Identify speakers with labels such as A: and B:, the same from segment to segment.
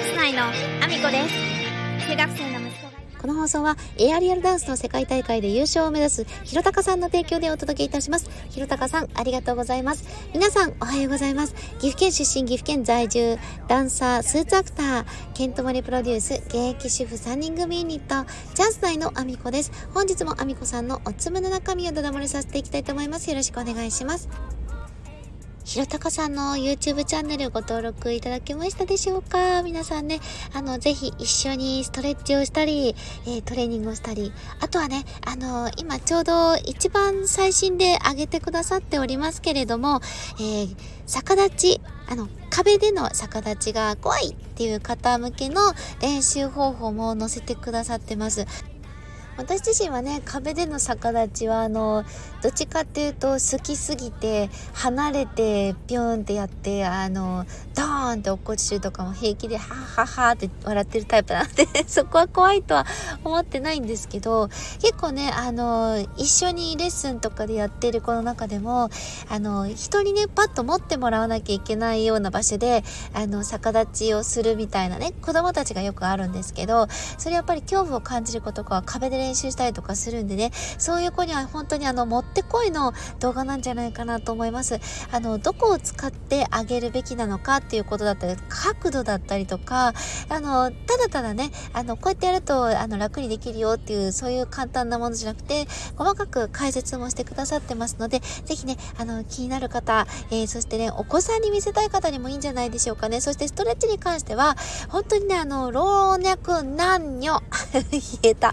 A: ス内のアミコです。中学生の息子が
B: この放送はエアリアルダンスの世界大会で優勝を目指すひろたかさんの提供でお届けいたします。ひろたかさん、ありがとうございます。皆さんおはようございます。岐阜県出身、岐阜県在住、ダンサー、スーツアクター、ケントモリプロデュース、現役主婦3人組ユニット、チャンス内のアミコです。本日もアミコさんのおつむの中身をだだ漏れさせていきたいと思います。よろしくお願いします。ひろたかさんの YouTube チャンネルご登録いただけましたでしょうか？皆さんね、ぜひ一緒にストレッチをしたり、トレーニングをしたり、あとはね、今ちょうど一番最新で上げてくださっておりますけれども、逆立ち、壁での逆立ちが怖いっていう方向けの練習方法も載せてくださってます。私自身はね、壁での逆立ちはどっちかっていうと好きすぎて離れてピョンってやってドーンって落っこちるとかも平気でハッハッハーって笑ってるタイプなのでそこは怖いとは思ってないんですけど、結構ね一緒にレッスンとかでやってる子の中でも人にねパッと持ってもらわなきゃいけないような場所で逆立ちをするみたいなね、子供たちがよくあるんですけど、それやっぱり恐怖を感じる子とかは壁で練習したりとかするんでね、そういう子には本当にもってこいの動画なんじゃないかなと思います。どこを使ってあげるべきなのかっていうことだったり、角度だったりとか、ただただねこうやってやると楽にできるよっていう、そういう簡単なものじゃなくて細かく解説もしてくださってますので、ぜひね気になる方、そしてねお子さんに見せたい方にもいいんじゃないでしょうかね。そしてストレッチに関しては本当にね老若男女言えた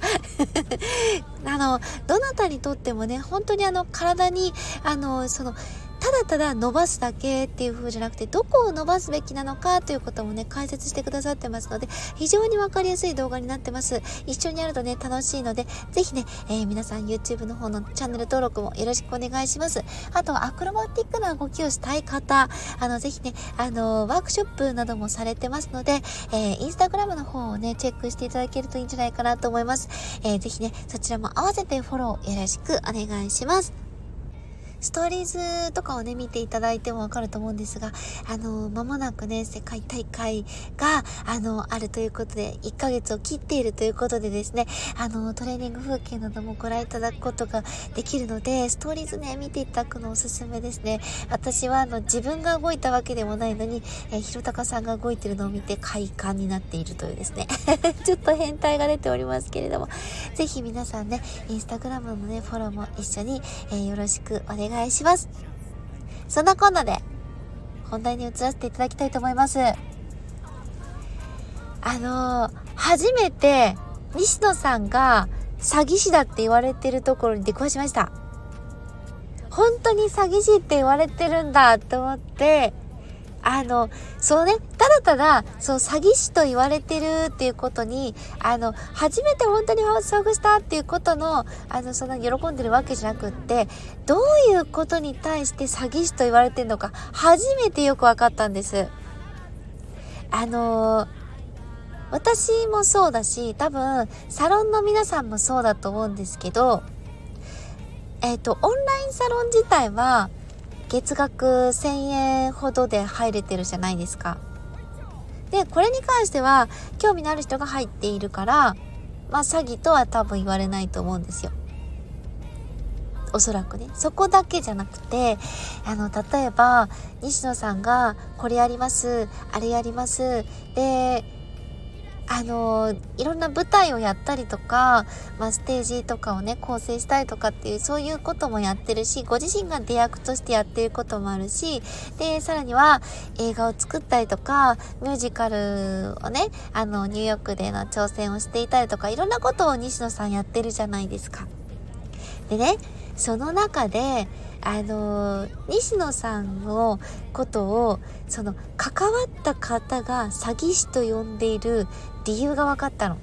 B: どなたにとってもね本当に体にただただ伸ばすだけっていう風じゃなくて、どこを伸ばすべきなのかということもね解説してくださってますので、非常にわかりやすい動画になってます。一緒にやるとね楽しいので、ぜひね、皆さん YouTube の方のチャンネル登録もよろしくお願いします。あとアクロバティックな動きをしたい方、ぜひねワークショップなどもされてますので、インスタグラムの方をねチェックしていただけるといいんじゃないかなと思います。ぜひねそちらも合わせてフォローよろしくお願いします。ストーリーズとかをね見ていただいてもわかると思うんですが、間もなくね世界大会があるということで、1ヶ月を切っているということでですね、トレーニング風景などもご覧いただくことができるので、ストーリーズね見ていただくのおすすめですね。私は自分が動いたわけでもないのに、ひろたかさんが動いてるのを見て快感になっているというですねちょっと変態が出ておりますけれども、ぜひ皆さんねインスタグラムのねフォローも一緒に、よろしくお願いします。そんなこんなで本題に移らせていただきたいと思います。初めて西野さんが詐欺師だって言われてるところに出くわしました。本当に詐欺師って言われてるんだと思って、そうね、ただただそう詐欺師と言われてるっていうことに初めて本当に遭遇したっていうことのそんな喜んでるわけじゃなくって、どういうことに対して詐欺師と言われてるのか初めてよく分かったんです。私もそうだし、多分サロンの皆さんもそうだと思うんですけど、オンラインサロン自体は月額1000円ほどで入れてるじゃないですか。で、これに関しては興味のある人が入っているから、詐欺とは多分言われないと思うんですよ。おそらくね。そこだけじゃなくて、例えば西野さんがこれやります、あれやります。で、いろんな舞台をやったりとか、ステージとかをね構成したりとかっていう、そういうこともやってるし、ご自身が出役としてやってることもあるし、でさらには映画を作ったりとか、ミュージカルをねニューヨークでの挑戦をしていたりとか、いろんなことを西野さんやってるじゃないですか。でね、その中で西野さんのことを関わった方が詐欺師と呼んでいる理由が分かったの。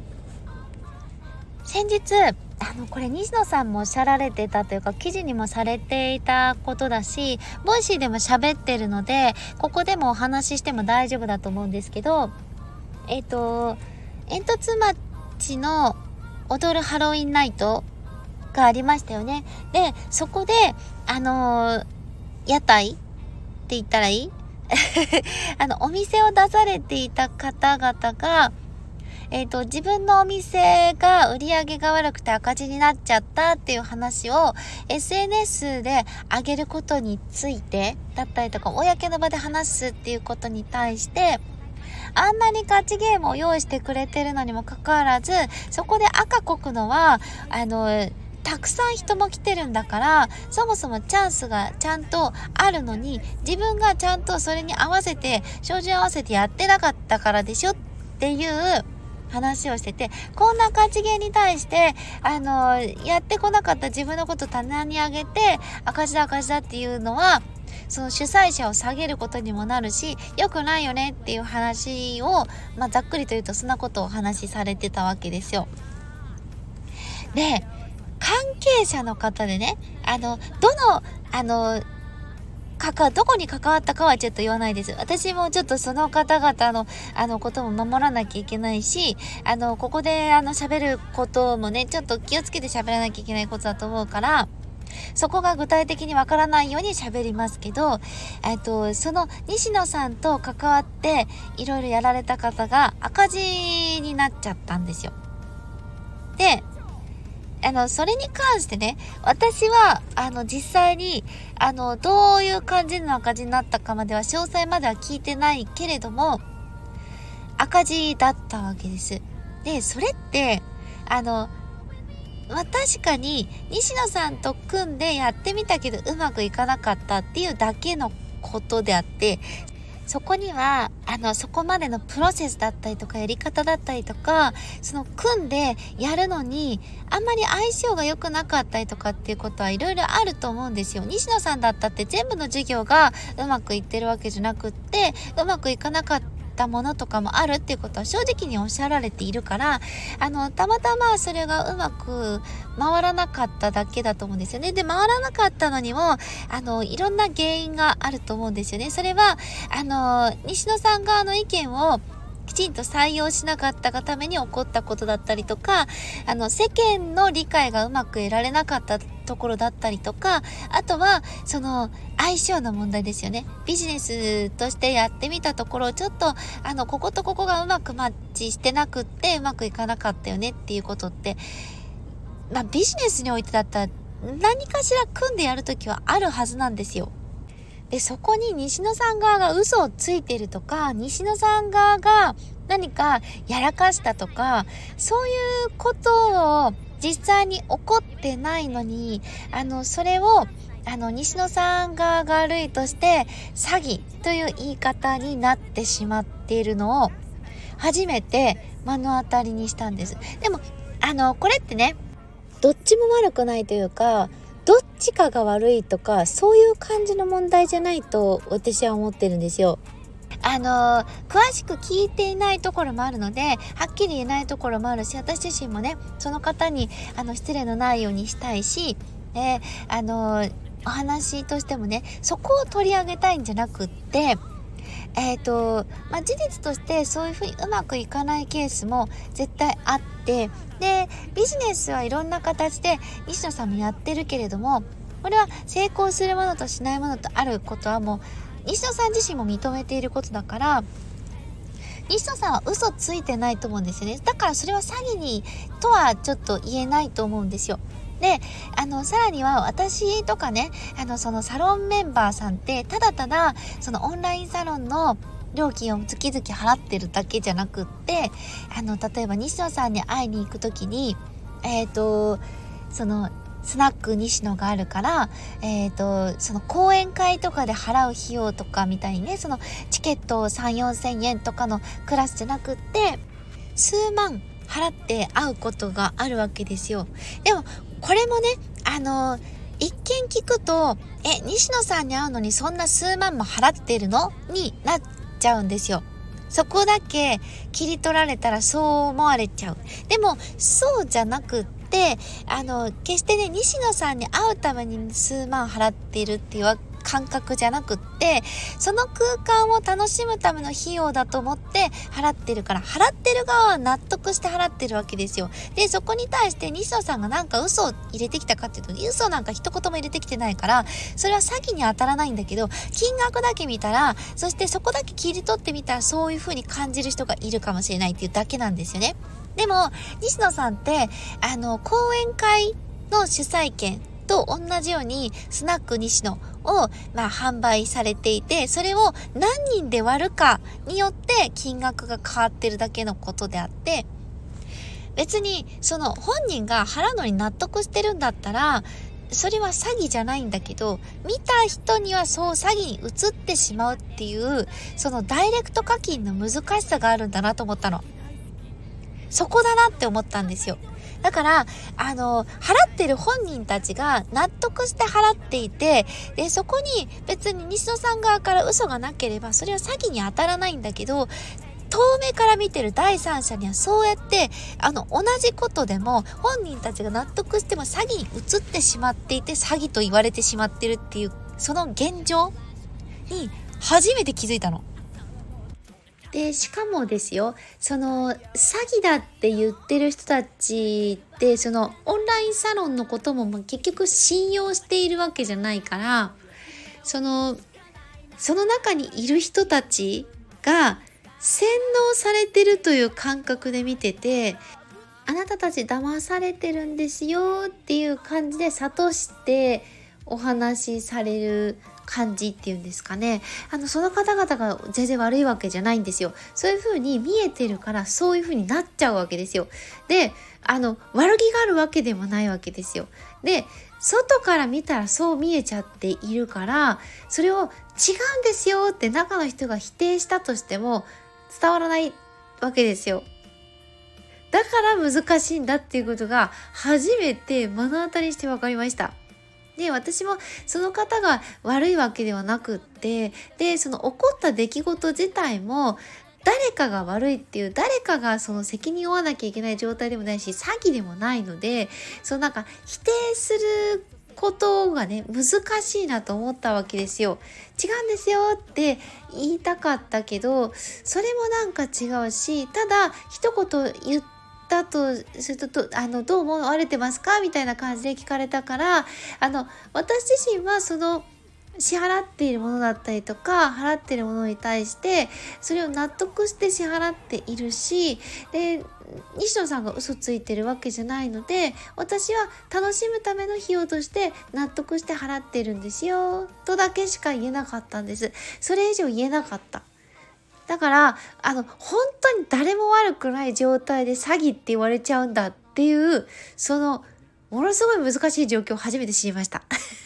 B: 先日これ西野さんもおっしゃられてたというか、記事にもされていたことだし、ボイシーでも喋ってるのでここでもお話ししても大丈夫だと思うんですけど、煙突町の踊るハロウィンナイトがありましたよね。でそこで屋台って言ったらいいお店を出されていた方々が、自分のお店が売り上げが悪くて赤字になっちゃったっていう話を SNS で上げることについてだったりとか、公の場で話すっていうことに対して、あんなに勝ちゲームを用意してくれてるのにもかかわらず、そこで赤こくのはたくさん人も来てるんだから、そもそもチャンスがちゃんとあるのに、自分がちゃんとそれに合わせて照準合わせてやってなかったからでしょっていう話をしてて、こんな勝ちゲーに対してやってこなかった自分のこと棚に上げて赤字だっていうのは、その主催者を下げることにもなるし、良くないよねっていう話を、ざっくりと言うとそんなことをお話しされてたわけですよ。で、関係者の方でね、どこに関わったかはちょっと言わないです。私もちょっとその方々のことも守らなきゃいけないし、ここで喋ることもね、ちょっと気をつけて喋らなきゃいけないことだと思うから、そこが具体的にわからないように喋りますけど、その西野さんと関わっていろいろやられた方が赤字になっちゃったんですよ。で、それに関してね、私は実際にどういう感じの赤字になったかまでは詳細までは聞いてないけれども、赤字だったわけです。で、それって確かに西野さんと組んでやってみたけどうまくいかなかったっていうだけのことであって、そこにはそこまでのプロセスだったりとかやり方だったりとか、その組んでやるのにあんまり相性が良くなかったりとかっていうことはいろいろあると思うんですよ。西野さんだったって全部の事業がうまくいってるわけじゃなくって、うまくいかなかったものとかもあるっていうことは正直におっしゃられているから、たまたまそれがうまく回らなかっただけだと思うんですよね。で、回らなかったのにもいろんな原因があると思うんですよね。それは西野さん側の意見をきちんと採用しなかったがために起こったことだったりとか、世間の理解がうまく得られなかったところだったりとか、あとはその相性の問題ですよね。ビジネスとしてやってみたところ、ちょっとこことここがうまくマッチしてなくってうまくいかなかったよねっていうことって、ビジネスにおいてだったら何かしら組んでやるときはあるはずなんですよ。で、そこに西野さん側が嘘をついてるとか、西野さん側が何かやらかしたとか、そういうことを実際に起こってないのに、それを西野さん側が悪いとして詐欺という言い方になってしまっているのを初めて目の当たりにしたんです。でもこれってね、どっちも悪くないというか、どっちかが悪いとかそういう感じの問題じゃないと私は思ってるんですよ。詳しく聞いていないところもあるので、はっきり言えないところもあるし、私自身もね、その方に失礼のないようにしたいし、お話としてもね、そこを取り上げたいんじゃなくって、事実としてそういうふうにうまくいかないケースも絶対あって、で、ビジネスはいろんな形で西野さんもやってるけれども、これは成功するものとしないものとあることはもう西野さん自身も認めていることだから、西野さんは嘘ついてないと思うんですよね。だからそれは詐欺にとはちょっと言えないと思うんですよ。で、さらには私とかね、そのサロンメンバーさんってただただそのオンラインサロンの料金を月々払ってるだけじゃなくって、例えば西野さんに会いに行くときにそのスナック西野があるから、その講演会とかで払う費用とかみたいにね、そのチケットを3、4千円とかのクラスじゃなくって数万払って会うことがあるわけですよ。でもこれもね、一見聞くと西野さんに会うのにそんな数万も払ってるのになっちゃうんですよ。そこだけ切り取られたらそう思われちゃう。でもそうじゃなくって決してね、西野さんに会うために数万払っているっていうわ感覚じゃなくって、その空間を楽しむための費用だと思って払ってるから、払ってる側は納得して払ってるわけですよ。で、そこに対して西野さんがなんか嘘を入れてきたかっていうと、嘘なんか一言も入れてきてないから、それは詐欺に当たらないんだけど、金額だけ見たら、そしてそこだけ切り取ってみたら、そういう風に感じる人がいるかもしれないっていうだけなんですよね。でも西野さんって講演会の主催権と同じようにスナック西野を販売されていて、それを何人で割るかによって金額が変わってるだけのことであって、別にその本人が払うのに納得してるんだったらそれは詐欺じゃないんだけど、見た人にはそう詐欺に移ってしまうっていう、そのダイレクト課金の難しさがあるんだなと思ったの。そこだなって思ったんですよ。だから払ってる本人たちが納得して払っていて、でそこに別に西野さん側から嘘がなければそれは詐欺に当たらないんだけど、遠目から見てる第三者にはそうやって同じことでも本人たちが納得しても詐欺に移ってしまっていて、詐欺と言われてしまってるっていう、その現状に初めて気づいたの。で、しかもですよ、その詐欺だって言ってる人たちって、そのオンラインサロンのことも結局信用しているわけじゃないから、その中にいる人たちが洗脳されてるという感覚で見てて、あなたたち騙されてるんですよっていう感じで諭してお話しされる感じっていうんですかね。その方々が全然悪いわけじゃないんですよ。そういう風に見えてるからそういう風になっちゃうわけですよ。で、悪気があるわけでもないわけですよ。で、外から見たらそう見えちゃっているから、それを違うんですよって中の人が否定したとしても伝わらないわけですよ。だから難しいんだっていうことが初めて目の当たりにして分かりました。で、私もその方が悪いわけではなくって、で、その起こった出来事自体も誰かが悪いっていう、誰かがその責任を負わなきゃいけない状態でもないし、詐欺でもないので、否定することがね、難しいなと思ったわけですよ。違うんですよって言いたかったけど、それもなんか違うし、ただ一言言ったとすると、どう思われてますかみたいな感じで聞かれたから、私自身はその支払っているものだったりとか払っているものに対してそれを納得して支払っているし、で西野さんが嘘ついてるわけじゃないので、私は楽しむための費用として納得して払ってるんですよとだけしか言えなかったんです。それ以上言えなかった。だから本当に誰も悪くない状態で詐欺って言われちゃうんだっていう、そのものすごい難しい状況を初めて知りました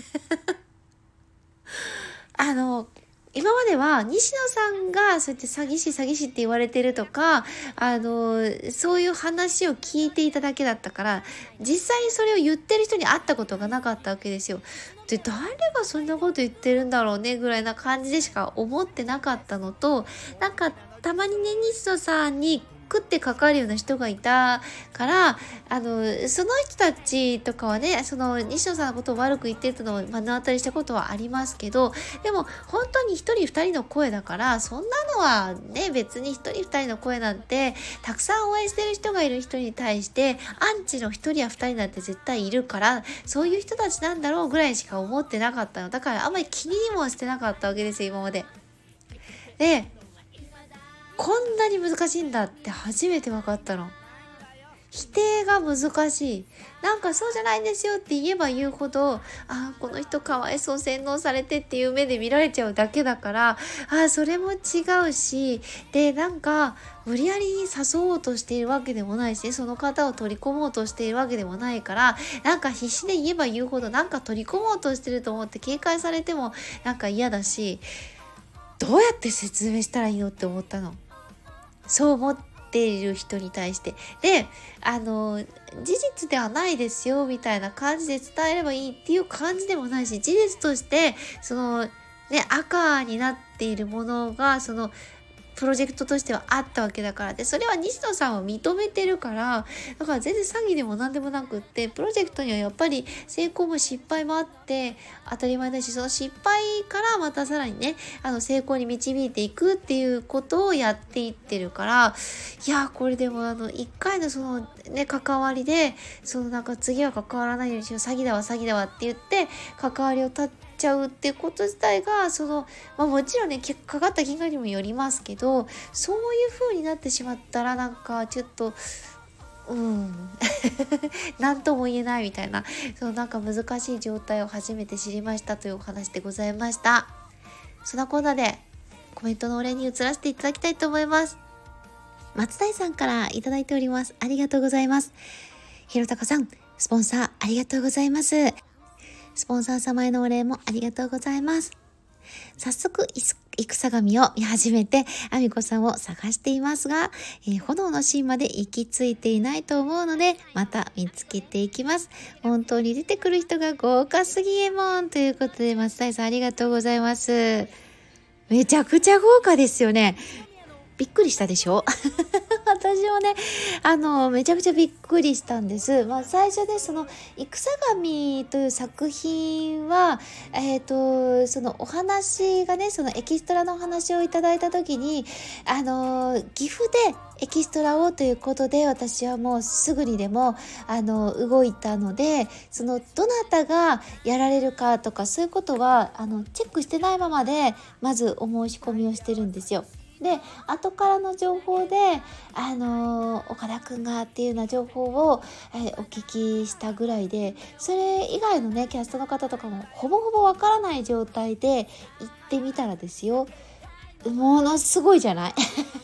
B: 今までは西野さんがそうやって詐欺師って言われてるとか、そういう話を聞いていただけだったから、実際にそれを言ってる人に会ったことがなかったわけですよ。で、誰がそんなこと言ってるんだろうねぐらいな感じでしか思ってなかったのと、たまにね、西野さんに食ってかかるような人がいたから、その人たちとかはね、その西野さんのことを悪く言ってるのを目の当たりしたことはありますけど、でも本当に一人二人の声だから、そんなのはね、別に一人二人の声なんてたくさん応援してる人がいる人に対してアンチの一人や二人なんて絶対いるから、そういう人たちなんだろうぐらいしか思ってなかったの。だからあんまり気にもしてなかったわけですよ、今まで。で、こんなに難しいんだって初めて分かったの。否定が難しい。なんかそうじゃないんですよって言えば言うほど、この人かわいそう、洗脳されてっていう目で見られちゃうだけだから、それも違うし、で、なんか無理やりに誘おうとしているわけでもないし、その方を取り込もうとしているわけでもないから、なんか必死で言えば言うほどなんか取り込もうとしてると思って警戒されてもなんか嫌だし、どうやって説明したらいいのって思ったの。そう思っている人に対して。で、事実ではないですよみたいな感じで伝えればいいっていう感じでもないし、事実として赤になっているものがプロジェクトとしてはあったわけだから。で、それは西野さんを認めてるから、だから全然詐欺でも何でもなくって、プロジェクトにはやっぱり成功も失敗もあって当たり前だし、その失敗からまたさらにね、成功に導いていくっていうことをやっていってるから、いやこれでも一回のそのね関わりで、そのなんか次は関わらないようにしよう、詐欺だわって言って関わりを断っちゃうってこと自体が、もちろんねかかった金額にもよりますけど、そういう風になってしまったらなんかちょっと何とも言えないみたいな、なんか難しい状態を初めて知りましたというお話でございました。そんなこんなでコメントのお礼に移らせていただきたいと思います。松谷さんからいただいております。ありがとうございます。ひろたかさん、スポンサーありがとうございます。スポンサー様へのお礼もありがとうございます。早速、戦神を見始めて、あみこさんを探していますが、炎のシーンまで行き着いていないと思うので、また見つけていきます。本当に出てくる人が豪華すぎえもんということで、松谷さんありがとうございます。めちゃくちゃ豪華ですよね。びっくりしたでしょ私もね、めちゃくちゃびっくりしたんです。最初でその戦神という作品は、そのお話がね、そのエキストラのお話をいただいた時に、岐阜でエキストラをということで、私はもうすぐにでも動いたので、そのどなたがやられるかとかそういうことはチェックしてないままでまずお申し込みをしてるんですよ。で、後からの情報で岡田くんがっていうような情報を、お聞きしたぐらいで、それ以外のねキャストの方とかもほぼほぼわからない状態で行ってみたらですよ、ものすごいじゃない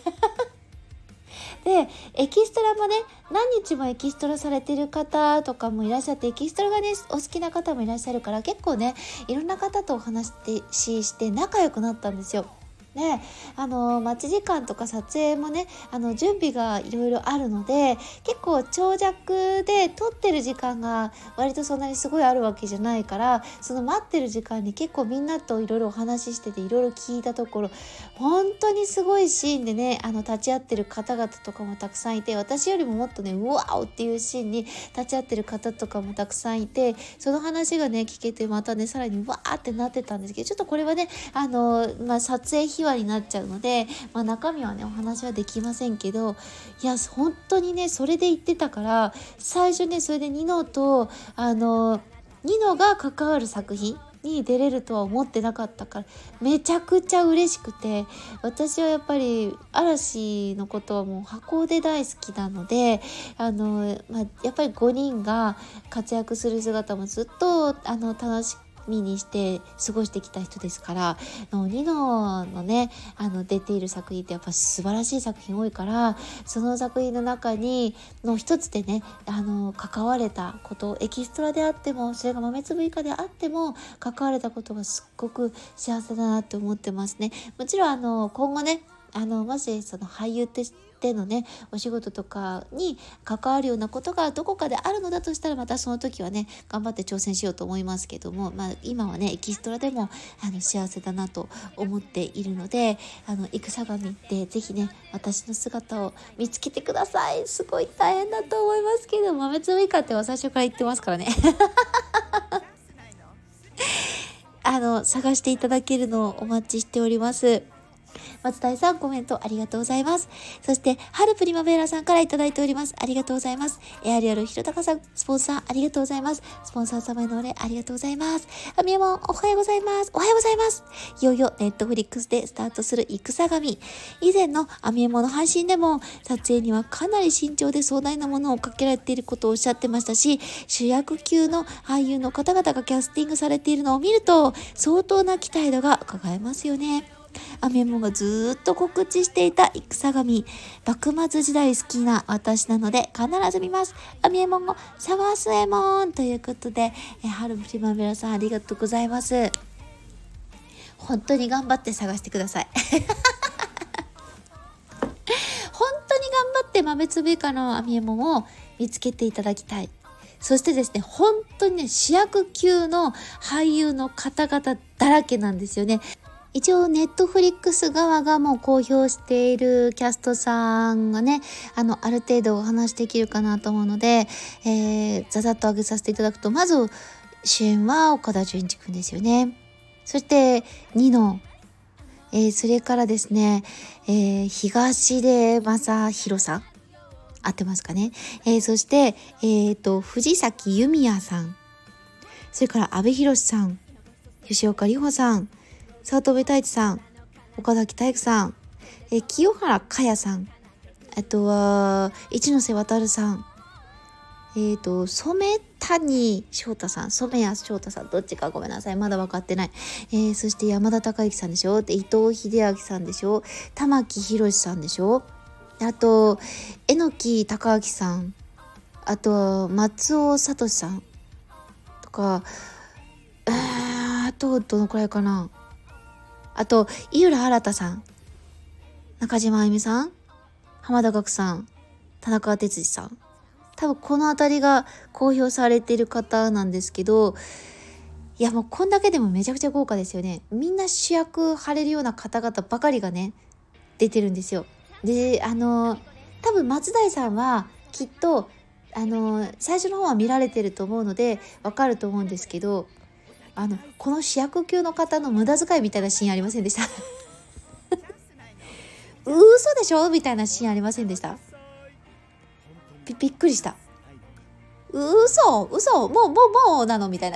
B: で、エキストラもね、何日もエキストラされてる方とかもいらっしゃって、エキストラがねお好きな方もいらっしゃるから、結構ねいろんな方とお話して仲良くなったんですよ。で、待ち時間とか撮影もね、準備がいろいろあるので、結構長尺で撮ってる時間が割とそんなにすごいあるわけじゃないから、その待ってる時間に結構みんなといろいろお話ししてて、いろいろ聞いたところ、本当にすごいシーンでね、立ち会ってる方々とかもたくさんいて、私よりももっとね、うわーっていうシーンに立ち会ってる方とかもたくさんいて、その話がね聞けて、またねさらにわーってなってたんですけど、ちょっとこれはね撮影秘話になっちゃうので、中身はねお話はできませんけど、いや本当にねそれで言ってたから、最初ねそれでニノとニノが関わる作品に出れるとは思ってなかったから、めちゃくちゃ嬉しくて、私はやっぱり嵐のことはもう箱で大好きなので、やっぱり5人が活躍する姿もずっと楽しみにして過ごしてきた人ですから、ニノのね出ている作品ってやっぱ素晴らしい作品多いから、その作品の中にの一つでね関われたこと、エキストラであっても、それが豆粒以下であっても関われたことがすっごく幸せだなって思ってますね。もちろん今後ねもしその俳優としてのねお仕事とかに関わるようなことがどこかであるのだとしたら、またその時はね頑張って挑戦しようと思いますけども、今はねエキストラでも幸せだなと思っているので、戦神ってぜひね私の姿を見つけてください。すごい大変だと思いますけど、豆粒以下って最初から言ってますからね探していただけるのをお待ちしております。松谷さんコメントありがとうございます。そして春プリマベーラさんからいただいております。ありがとうございます。エアリアルひろたかさんスポンサーありがとうございます。スポンサー様へのお礼ありがとうございます。あみえもんおはようございます。おはようございます。いよいよネットフリックスでスタートする戦神。以前のあみえもんの配信でも撮影にはかなり慎重で壮大なものをかけられていることをおっしゃってましたし、主役級の俳優の方々がキャスティングされているのを見ると相当な期待度が伺えますよね。アメモがずっと告知していた戦神、幕末時代好きな私なので必ず見ます。アメモンを探すえもんということで、春プリマベラさんありがとうございます。本当に頑張って探してください本当に頑張って豆粒以下のアミエモンを見つけていただきたい。そしてですね、本当にね主役級の俳優の方々だらけなんですよね。 一応ネットフリックス側がもう公表しているキャストさんがね、ある程度お話できるかなと思うので、ざざっと上げさせていただくと、まず主演は岡田准一くんですよね。そしてニノ、それからですね、東出昌大さん、合ってますかね。そして、藤崎由美也さん、それから阿部寛さん、吉岡里帆さん、早乙女太一さん、岡崎体育さん、清原果耶さん、あとは一ノ瀬渡さん、染谷翔太さん、染谷翔太さん、どっちかごめんなさい、まだ分かってない。そして山田孝之さんでしょ、で伊藤英明さんでしょ、玉木宏さんでしょ、あと榎木孝明さん、あと松尾聡さんとか、あとどのくらいかな、あと井浦新さん、中島あゆみさん、浜田岳さん、田中哲司さん、多分このあたりが公表されている方なんですけど、いやもうこんだけでもめちゃくちゃ豪華ですよね。みんな主役張れるような方々ばかりがね出てるんですよ。で多分松代さんはきっと最初の方は見られてると思うのでわかると思うんですけど、この主役級の方の無駄遣いみたいなシーンありませんでした嘘でしょみたいなシーンありませんでした？びっくりした。嘘もうなのみたいな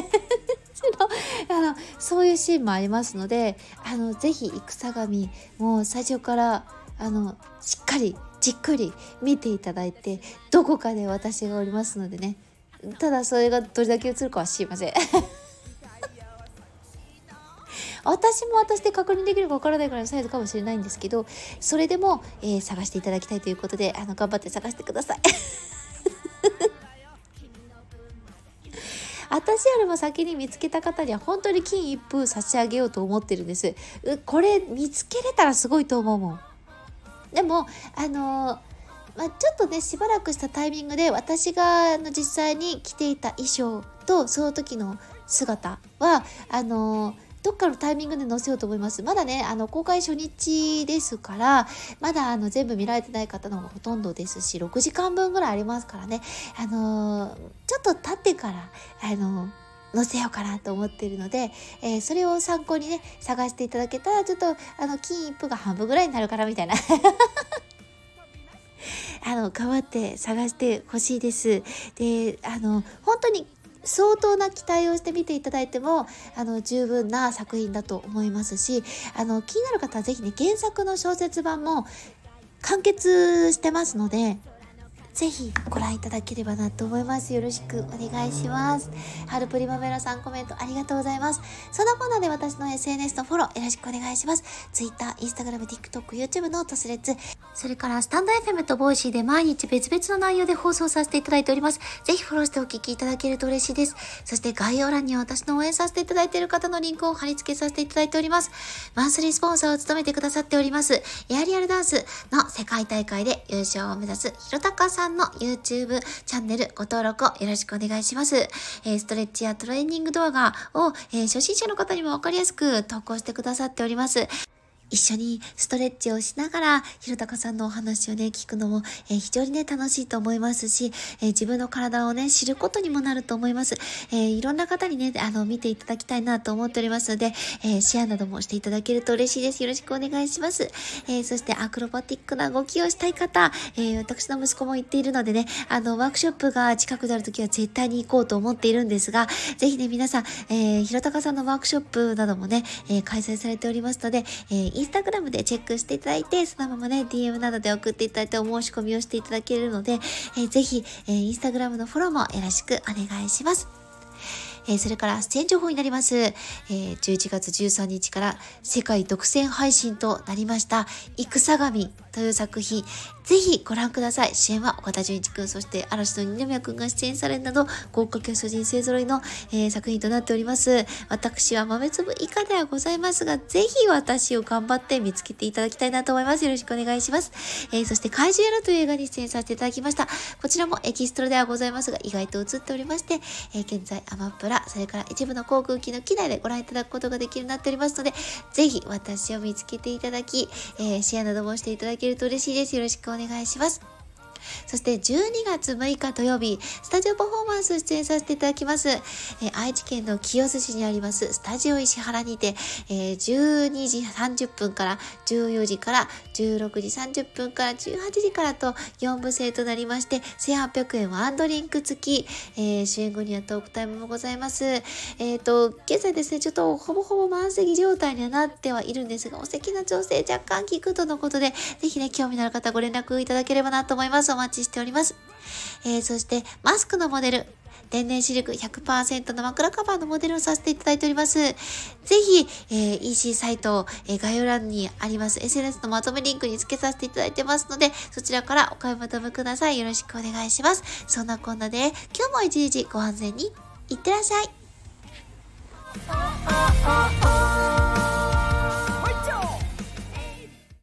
B: そういうシーンもありますので、ぜひ戦神もう最初からしっかりじっくり見ていただいて、どこかで私がおりますのでね、ただそれがどれだけ映るかは知りません私も私で確認できるかわからないくらいのサイズかもしれないんですけど、それでも、探していただきたいということで頑張って探してください私よりも先に見つけた方には本当に金一封差し上げようと思ってるんです。これ見つけれたらすごいと思うもん。でもちょっとねしばらくしたタイミングで私が実際に着ていた衣装とその時の姿はどっかのタイミングで載せようと思います。まだね公開初日ですから、まだ全部見られてない方の方がほとんどですし、6時間分ぐらいありますからね、ちょっと経ってから載せようかなと思っているので、それを参考にね探していただけたら、ちょっと金一封が半分ぐらいになるからみたいな頑張って探してほしいです。で本当に相当な期待をして見ていただいても十分な作品だと思いますし、気になる方はぜひね原作の小説版も完結してますので、ぜひご覧いただければなと思います。よろしくお願いします。ハルプリマメラさんコメントありがとうございます。そんなこんなで私の SNS のフォローよろしくお願いします。Twitter、Instagram、TikTok、YouTube のトスレッツ、それからスタンド FM とボイシーで毎日別々の内容で放送させていただいております。ぜひフォローしてお聞きいただけると嬉しいです。そして概要欄には私の応援させていただいている方のリンクを貼り付けさせていただいております。マンスリースポンサーを務めてくださっておりますエアリアルダンスの世界大会で優勝を目指すひろたかさんの YouTube チャンネルご登録をよろしくお願いします。ストレッチやトレーニング動画を、初心者の方にもわかりやすく投稿してくださっております。一緒にストレッチをしながらひろたかさんのお話をね聞くのも、非常にね楽しいと思いますし、自分の体をね知ることにもなると思います。いろんな方にね見ていただきたいなと思っておりますので、シェアなどもしていただけると嬉しいです。よろしくお願いします。そしてアクロバティックな動きをしたい方、私の息子も言っているのでねワークショップが近くなるときは絶対に行こうと思っているんですが、ぜひね皆さん、ひろたかさんのワークショップなどもね、開催されておりますので、インスタグラムでチェックしていただいて、そのままね DM などで送っていただいてお申し込みをしていただけるので、ぜひ、インスタグラムのフォローもよろしくお願いします。それから出演情報になります。11月13日から世界独占配信となりました戦神という作品、ぜひご覧ください。主演は岡田准一くん、そして嵐の二宮くんが出演されるなど、豪華キャスト陣勢揃いの、作品となっております。私は豆粒以下ではございますが、ぜひ私を頑張って見つけていただきたいなと思います。よろしくお願いします。そして怪獣やらという映画に出演させていただきました。こちらもエキストラではございますが、意外と映っておりまして、現在アマプラ、それから一部の航空機の機内でご覧いただくことができるようになっておりますので、ぜひ私を見つけていただき、シェアなどもしていただけると嬉しいです。よろしくお願いします。そして12月6日土曜日、スタジオパフォーマンス出演させていただきます。愛知県の清須市にありますスタジオ石原にて、12時30分から14時から16時30分から18時からと4部制となりまして、1800円ワンドリンク付き、主演後にはトークタイムもございます。現在ですね、ちょっとほぼほぼ満席状態にはなってはいるんですが、お席の調整若干効くとのことで、ぜひね、興味のある方ご連絡いただければなと思います。お待ちしております。そして、マスクのモデル、天然シルク 100% の枕カバーのモデルをさせていただいております。ぜひ、EC サイト、概要欄にあります SNS のまとめリンクに付けさせていただいてますので、そちらからお買い求めください。よろしくお願いします。そんなこんなで、今日も一日ご安全にいってらっしゃい。